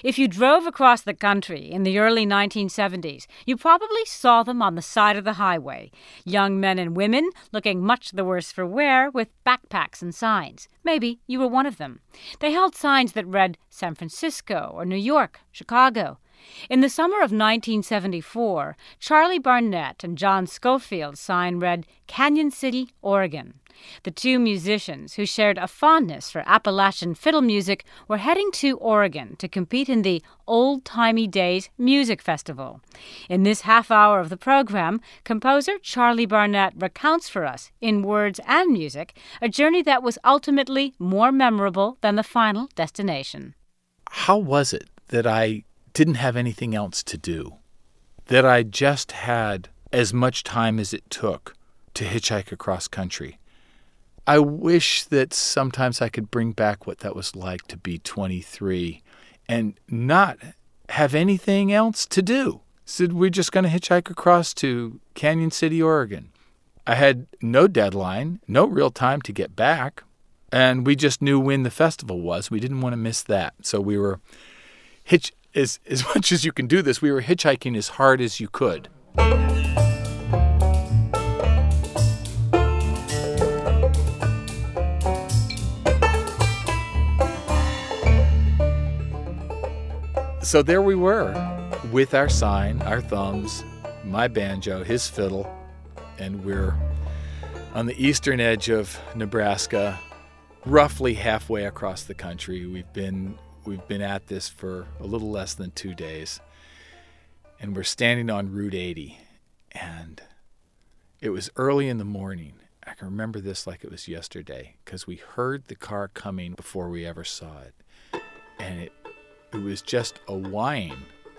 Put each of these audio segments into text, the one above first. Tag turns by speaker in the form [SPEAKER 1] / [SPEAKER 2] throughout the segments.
[SPEAKER 1] If you drove across the country in the early 1970s, you probably saw them on the side of the highway. Young men and women looking much the worse for wear with backpacks and signs. Maybe you were one of them. They held signs that read San Francisco or New York, Chicago. In the summer of 1974, Charlie Barnett and John Schofield's sign read Canyon City, Oregon. The two musicians, who shared a fondness for Appalachian fiddle music, were heading to Oregon to compete in the Old Timey Days Music Festival. In this half hour of the program, composer Charlie Barnett recounts for us, in words and music, a journey that was ultimately more memorable than the final destination.
[SPEAKER 2] How was it that I didn't have anything else to do? That I just had as much time as it took to hitchhike across country? I wish that sometimes I could bring back what that was like to be 23 and not have anything else to do. So we're just going to hitchhike across to Canyon City, Oregon. I had no deadline, no real time to get back, and we just knew when the festival was. We didn't want to miss that. So we were, as much as you can do this, we were hitchhiking as hard as you could. So there we were, with our sign, our thumbs, my banjo, his fiddle, and we're on the eastern edge of Nebraska, roughly halfway across the country. We've been at this for a little less than 2 days, and we're standing on Route 80, and it was early in the morning. I can remember this like it was yesterday, because we heard the car coming before we ever saw it, and it was just a whining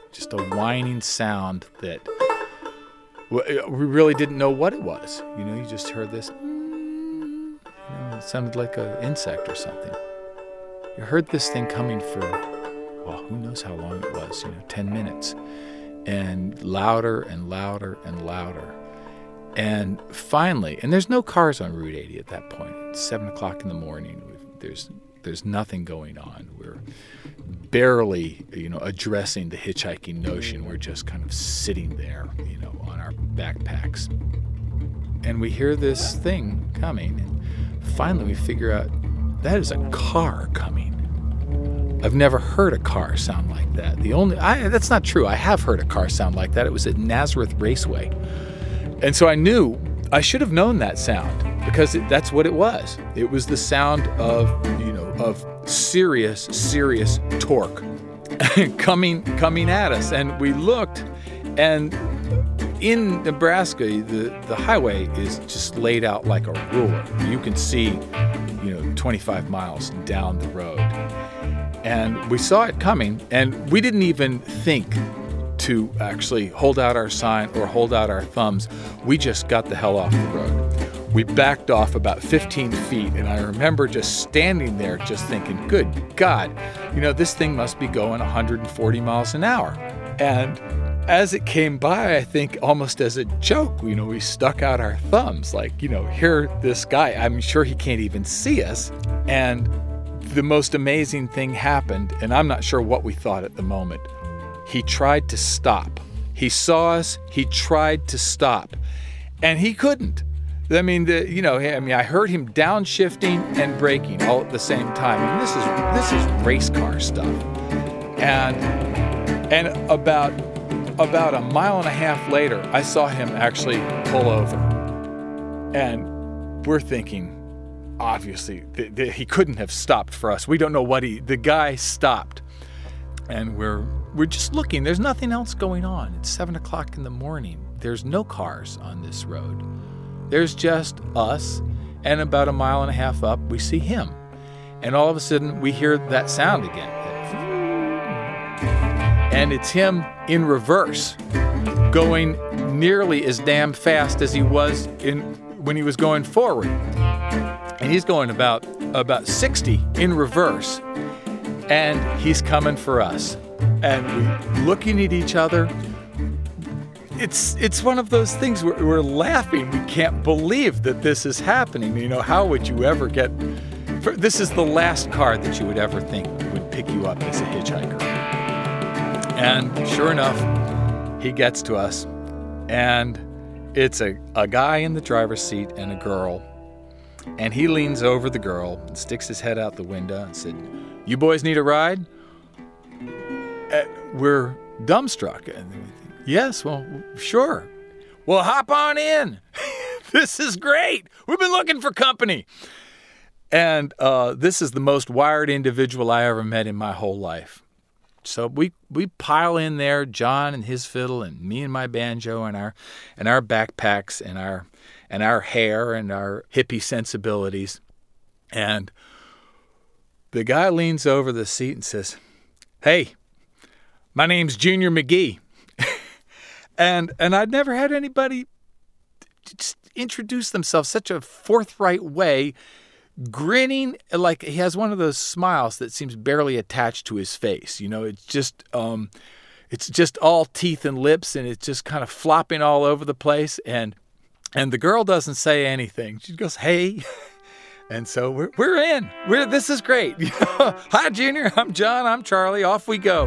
[SPEAKER 2] sound that we really didn't know what it was. You just heard this. It sounded like an insect or something. You heard this thing coming for, who knows how long it was, 10 minutes. And louder and louder and louder. And finally, and there's no cars on Route 80 at that point. It's 7 o'clock in the morning. There's nothing going on. We're barely, addressing the hitchhiking notion. We're just kind of sitting there, on our backpacks. And we hear this thing coming, and finally we figure out that is a car coming. I've never heard a car sound like that. That's not true. I have heard a car sound like that. It was at Nazareth Raceway. And so I should have known that sound, because that's what it was. It was the sound of serious torque coming at us. And we looked, and in Nebraska, the highway is just laid out like a ruler. You can see, 25 miles down the road. And we saw it coming, and we didn't even think to actually hold out our sign or hold out our thumbs. We just got the hell off the road. We backed off about 15 feet, and I remember just standing there just thinking, good God, this thing must be going 140 miles an hour. And as it came by, I think almost as a joke, we stuck out our thumbs like, here, this guy, I'm sure he can't even see us. And the most amazing thing happened, and I'm not sure what we thought at the moment. He tried to stop. He saw us, he tried to stop, and he couldn't. I heard him downshifting and braking all at the same time. I mean, this is race car stuff. And about a mile and a half later, I saw him actually pull over. And we're thinking, obviously, he couldn't have stopped for us. We don't know the guy stopped. And we're just looking. There's nothing else going on. It's 7 o'clock in the morning. There's no cars on this road. There's just us, and about a mile and a half up, we see him. And all of a sudden, we hear that sound again. And it's him in reverse, going nearly as damn fast as he was when he was going forward. And he's going about 60 in reverse, and he's coming for us. And we're looking at each other. It's one of those things where we're laughing. We can't believe that this is happening. How would you ever this is the last car that you would ever think would pick you up as a hitchhiker. And sure enough, he gets to us. And it's a guy in the driver's seat and a girl. And he leans over the girl and sticks his head out the window and said, "You boys need a ride?" We're dumbstruck. Yes, well, sure. Well, hop on in. This is great. We've been looking for company. And this is the most wired individual I ever met in my whole life. So we pile in there, John and his fiddle, and me and my banjo, and our backpacks, and our hair, and our hippie sensibilities. And the guy leans over the seat and says, "Hey, my name's Junior McGee." and I'd never had anybody just introduce themselves such a forthright way, grinning like he has one of those smiles that seems barely attached to his face. You know, it's just all teeth and lips, and it's just kind of flopping all over the place. And the girl doesn't say anything. She goes, "Hey." And so we're in. This is great. "Hi, Junior. I'm John. I'm Charlie. Off we go."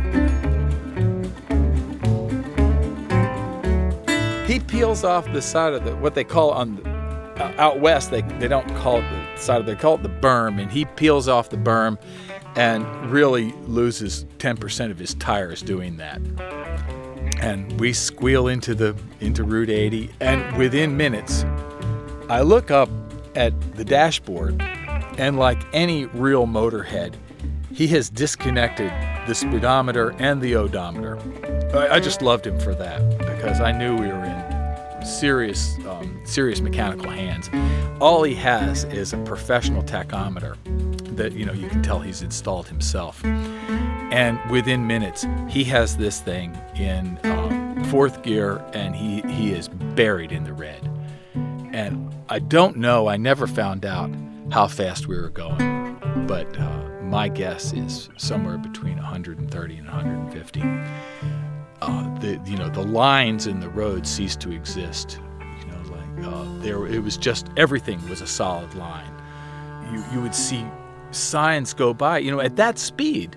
[SPEAKER 2] He peels off the side of what they call out west. They don't call it the side they call it the berm, and he peels off the berm, and really loses 10% of his tires doing that. And we squeal into Route 80, and within minutes, I look up at the dashboard, and like any real motorhead, he has disconnected the speedometer and the odometer. I just loved him for that, because I knew we were in serious mechanical hands. All he has is a professional tachometer that, you can tell he's installed himself. And within minutes, he has this thing in fourth gear, and he is buried in the red. And I don't know, I never found out how fast we were going, but my guess is somewhere between 130 and 150. The lines in the road ceased to exist. It was just, everything was a solid line. You would see signs go by. At that speed,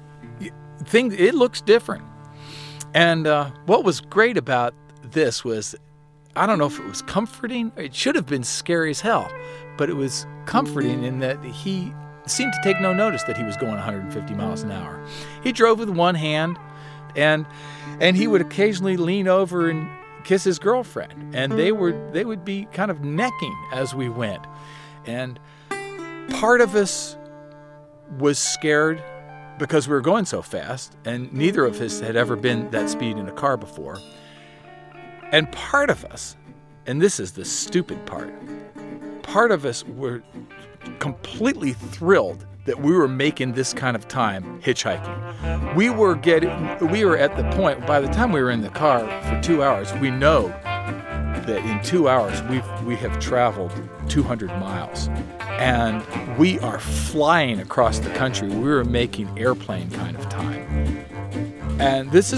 [SPEAKER 2] it looks different. And what was great about this was, I don't know if it was comforting. It should have been scary as hell, but it was comforting in that he seemed to take no notice that he was going 150 miles an hour. He drove with one hand, and he would occasionally lean over and kiss his girlfriend, and they would be kind of necking as we went. And part of us was scared because we were going so fast, and neither of us had ever been that speed in a car before. And part of us, and this is the stupid part of us were completely thrilled that we were making this kind of time hitchhiking. We were at the point, by the time we were in the car for 2 hours, we know that in 2 hours we have traveled 200 miles. And we are flying across the country. We were making airplane kind of time. And this,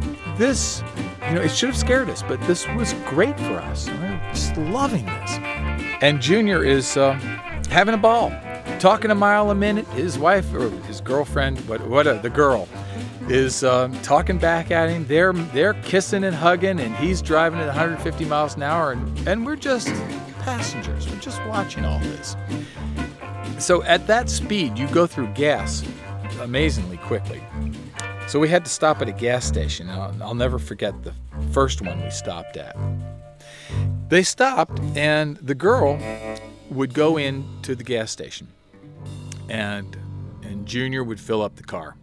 [SPEAKER 2] it should have scared us, but this was great for us. We're just loving this. And Junior is having a ball, talking a mile a minute. His wife, or his girlfriend, the girl, is talking back at him. They're kissing and hugging, and he's driving at 150 miles an hour, and we're just passengers. We're just watching all this. So at that speed, you go through gas amazingly quickly. So we had to stop at a gas station. I'll never forget the first one we stopped at. They stopped, and the girl would go into the gas station, and Junior would fill up the car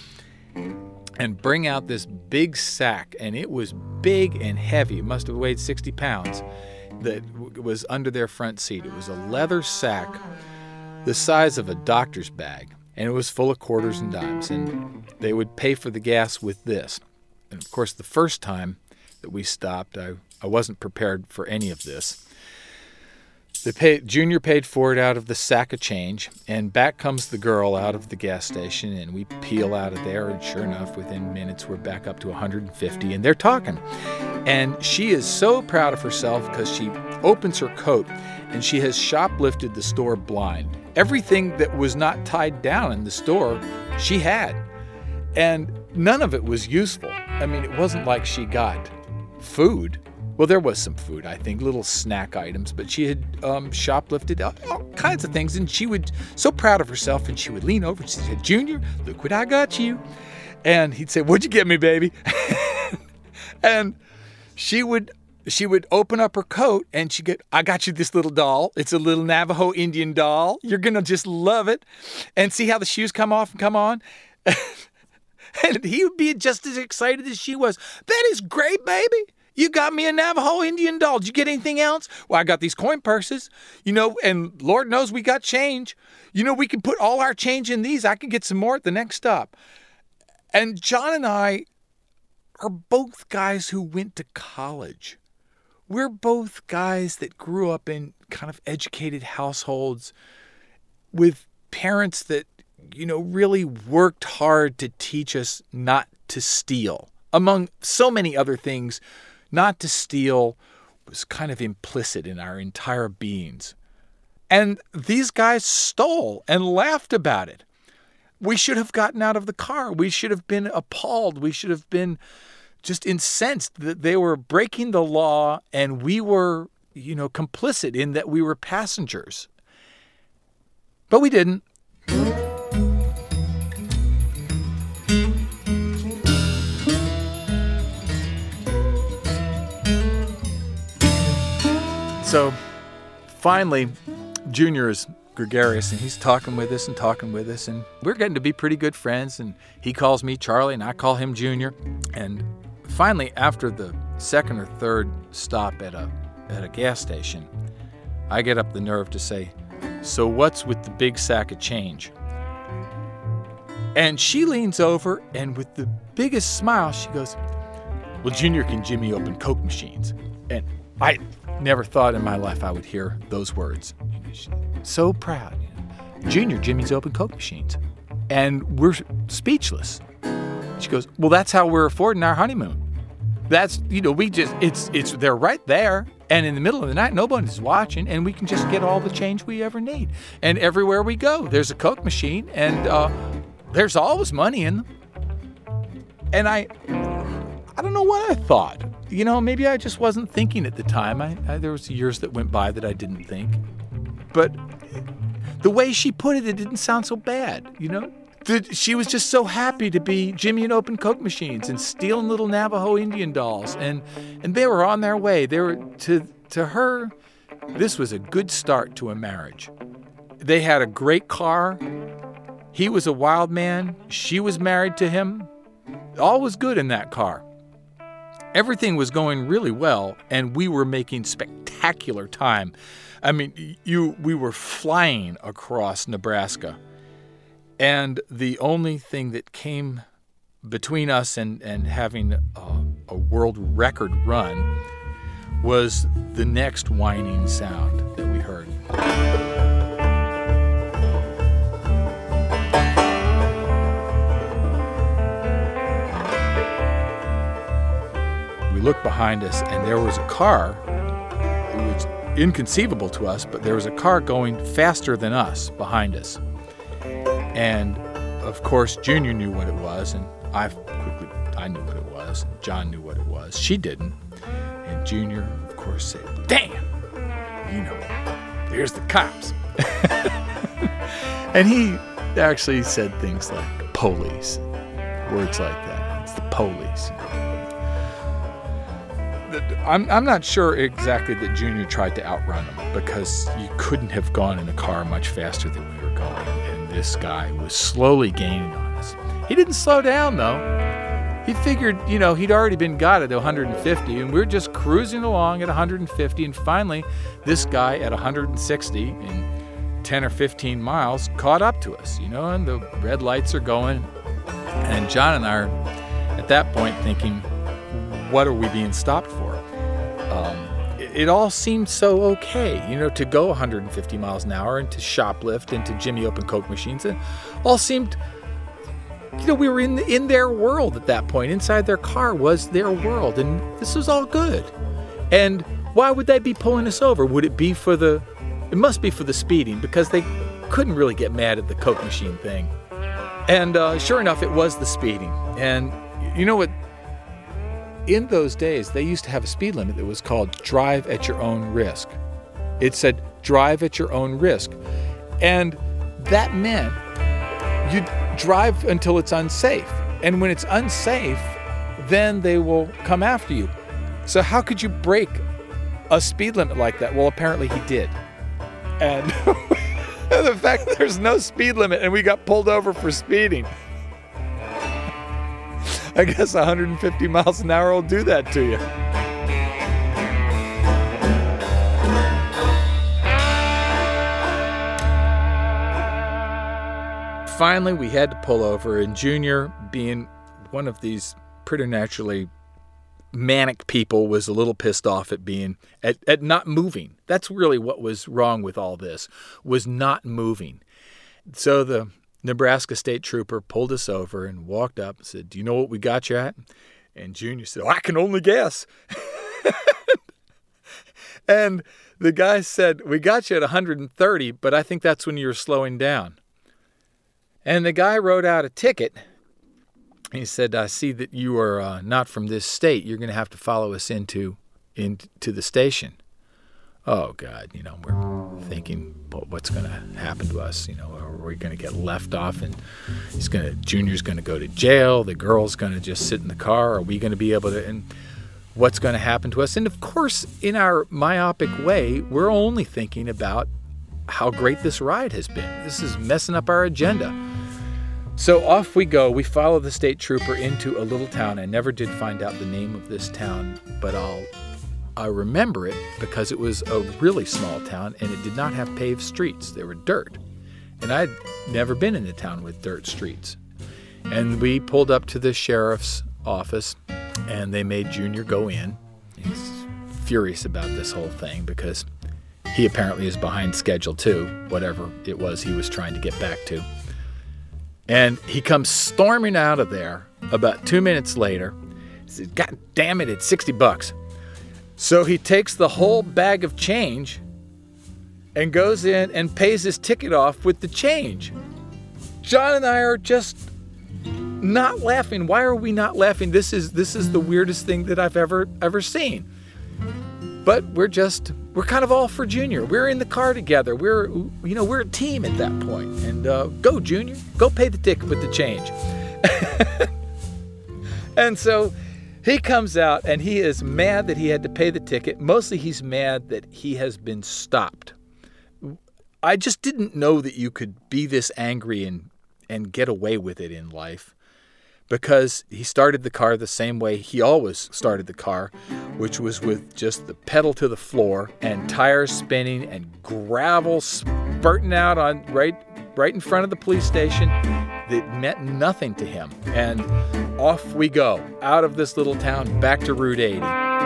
[SPEAKER 2] and bring out this big sack, and it was big and heavy. It must have weighed 60 pounds that was under their front seat. It was a leather sack the size of a doctor's bag, and it was full of quarters and dimes, and they would pay for the gas with this. And of course, the first time that we stopped, I wasn't prepared for any of this. Junior paid for it out of the sack of change, and back comes the girl out of the gas station, and we peel out of there, and sure enough, within minutes, we're back up to 150, and they're talking. And she is so proud of herself because she opens her coat, and she has shoplifted the store blind. Everything that was not tied down in the store, she had. And none of it was useful. I mean, it wasn't like she got food. Well, there was some food, I think, little snack items, but she had shoplifted all kinds of things, and she would, so proud of herself, and she would lean over and she said, "Junior, look what I got you." And he'd say, "What'd you get me, baby?" And she would open up her coat, and she'd get, "I got you this little doll. It's a little Navajo Indian doll. You're going to just love it. And see how the shoes come off and come on?" And he would be just as excited as she was. "That is great, baby. You got me a Navajo Indian doll. Did you get anything else?" "Well, I got these coin purses, and Lord knows we got change. We can put all our change in these. I can get some more at the next stop." And John and I are both guys who went to college. We're both guys that grew up in kind of educated households with parents that, really worked hard to teach us not to steal. Among so many other things, not to steal was kind of implicit in our entire beings. And these guys stole and laughed about it. We should have gotten out of the car. We should have been appalled. We should have been just incensed that they were breaking the law and we were, complicit in that we were passengers. But we didn't. So finally, Junior is gregarious, and he's talking with us, and we're getting to be pretty good friends, and he calls me Charlie, and I call him Junior. And finally, after the second or third stop at a gas station, I get up the nerve to say, "So what's with the big sack of change?" And she leans over, and with the biggest smile, she goes, "Well, Junior can jimmy open Coke machines." And I never thought in my life I would hear those words. She's so proud. "Junior jimmies open Coke machines." And we're speechless. She goes, "Well, that's how we're affording our honeymoon. That's, they're right there. And in the middle of the night, nobody's watching, and we can just get all the change we ever need. And everywhere we go, there's a Coke machine, and there's always money in them." And I don't know what I thought. Maybe I just wasn't thinking at the time. There was years that went by that I didn't think. But the way she put it, it didn't sound so bad, She was just so happy to be jimmying open Coke machines and stealing little Navajo Indian dolls. And they were on their way. They were, to her, this was a good start to a marriage. They had a great car. He was a wild man. She was married to him. All was good in that car. Everything was going really well, and we were making spectacular time. I mean, we were flying across Nebraska, and the only thing that came between us and having a world record run was the next whining sound that we heard. We looked behind us, and there was a car. It was inconceivable to us, but there was a car going faster than us behind us. And of course, Junior knew what it was, and I knew what it was, and John knew what it was. She didn't. And Junior, of course, said, "Damn, there's the cops." And he actually said things like police, words like that. It's the police. I'm not sure exactly that Junior tried to outrun him, because you couldn't have gone in a car much faster than we were going, and this guy was slowly gaining on us. He didn't slow down, though. He figured, he'd already been got at 150, and we were just cruising along at 150, and finally, this guy at 160 in 10 or 15 miles caught up to us, and the red lights are going, and John and I are at that point thinking, what are we being stopped for? It all seemed so okay, to go 150 miles an hour and to shoplift and to jimmy open Coke machines. It all seemed, we were in their world at that point. Inside their car was their world, and this was all good. And why would they be pulling us over? Would it be it must be for the speeding, because they couldn't really get mad at the Coke machine thing. And sure enough, it was the speeding. And you know what? In those days, they used to have a speed limit that was called drive at your own risk. It said drive at your own risk. And that meant you drive until it's unsafe. And when it's unsafe, then they will come after you. So how could you break a speed limit like that? Well, apparently he did. And the fact that there's no speed limit and we got pulled over for speeding. I guess 150 miles an hour will do that to you. Finally, we had to pull over, and Junior, being one of these preternaturally manic people, was a little pissed off at not moving. That's really what was wrong with all this, was not moving. So the Nebraska State Trooper pulled us over and walked up and said, "Do you know what we got you at?" And Junior said, "I can only guess." And the guy said, "We got you at 130, but I think that's when you were slowing down." And the guy wrote out a ticket. He said, "I see that you are not from this state. You're going to have to follow us into the station." Oh, God, we're thinking, well, what's going to happen to us? Are we going to get left off and Junior's going to go to jail? The girl's going to just sit in the car? Are we going to be able to, and what's going to happen to us? And of course, in our myopic way, we're only thinking about how great this ride has been. This is messing up our agenda. So off we go. We follow the state trooper into a little town. I never did find out the name of this town, but I remember it because it was a really small town and it did not have paved streets. They were dirt. And I'd never been in a town with dirt streets. And we pulled up to the sheriff's office and they made Junior go in. He's furious about this whole thing because he apparently is behind schedule too, whatever it was he was trying to get back to. And he comes storming out of there about 2 minutes later. He says, "God damn it, it's $60. So he takes the whole bag of change and goes in and pays his ticket off with the change. John and I are just not laughing. Why are we not laughing? This is the weirdest thing that I've ever seen. But we're kind of all for Junior. We're in the car together. We're a team at that point. And go, Junior. Go pay the ticket with the change. And so he comes out and he is mad that he had to pay the ticket. Mostly he's mad that he has been stopped. I just didn't know that you could be this angry and get away with it in life, because he started the car the same way he always started the car, which was with just the pedal to the floor and tires spinning and gravel spurting out on right in front of the police station that meant nothing to him. And off we go out of this little town back to Route 80.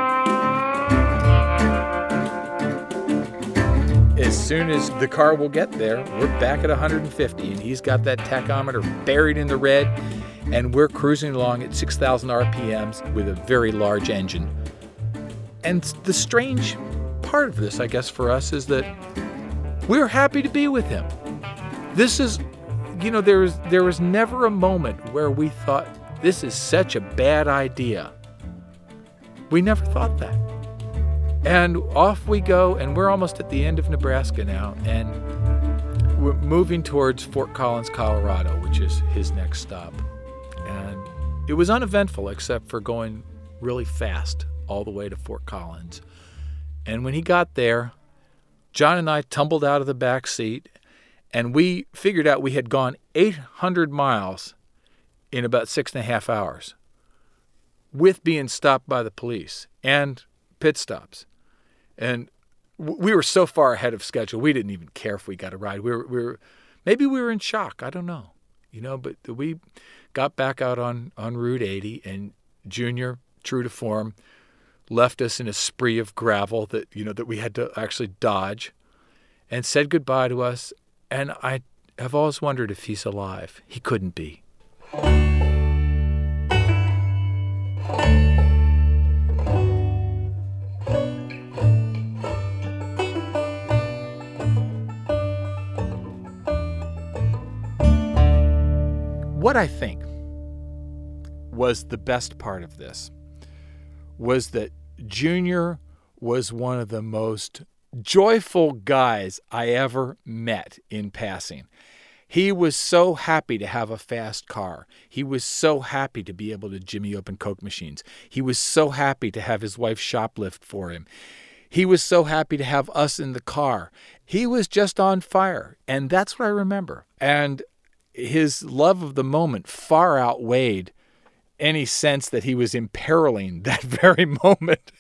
[SPEAKER 2] As soon as the car will get there, we're back at 150, and he's got that tachometer buried in the red, and we're cruising along at 6,000 RPMs with a very large engine. And the strange part of this, I guess, for us is that we're happy to be with him. This is, there was never a moment where we thought, this is such a bad idea. We never thought that. And off we go, and we're almost at the end of Nebraska now, and we're moving towards Fort Collins, Colorado, which is his next stop. And it was uneventful except for going really fast all the way to Fort Collins. And when he got there, John and I tumbled out of the back seat, and we figured out we had gone 800 miles in about 6.5 hours with being stopped by the police and pit stops. And we were so far ahead of schedule, we didn't even care if we got a ride. Maybe we were in shock. I don't know. But we got back out on Route 80, and Junior, true to form, left us in a spree of gravel that we had to actually dodge, and said goodbye to us. And I have always wondered if he's alive. He couldn't be. What I think was the best part of this was that Junior was one of the most joyful guys I ever met in passing. He was so happy to have a fast car. He was so happy to be able to jimmy open Coke machines. He was so happy to have his wife shoplift for him. He was so happy to have us in the car. He was just on fire, and that's what I remember. And his love of the moment far outweighed any sense that he was imperiling that very moment.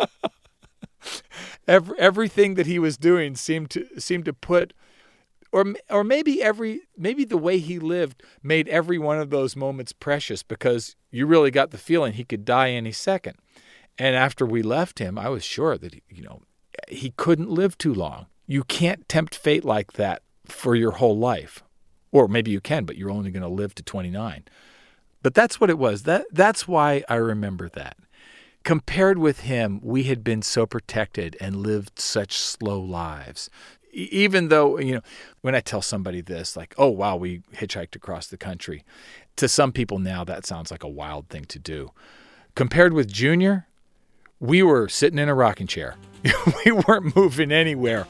[SPEAKER 2] Everything that he was doing seemed to put, or maybe the way he lived made every one of those moments precious, because you really got the feeling he could die any second. And after we left him, I was sure that he couldn't live too long. You can't tempt fate like that for your whole life. Or maybe you can, but you're only going to live to 29. But that's what it was. That's why I remember that. Compared with him, we had been so protected and lived such slow lives. Even though, when I tell somebody this, like, oh, wow, we hitchhiked across the country, to some people now that sounds like a wild thing to do. Compared with Junior, we were sitting in a rocking chair. We weren't moving anywhere.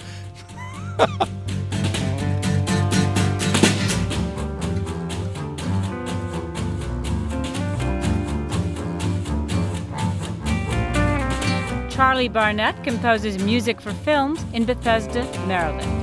[SPEAKER 1] Charlie Barnett composes music for films in Bethesda, Maryland.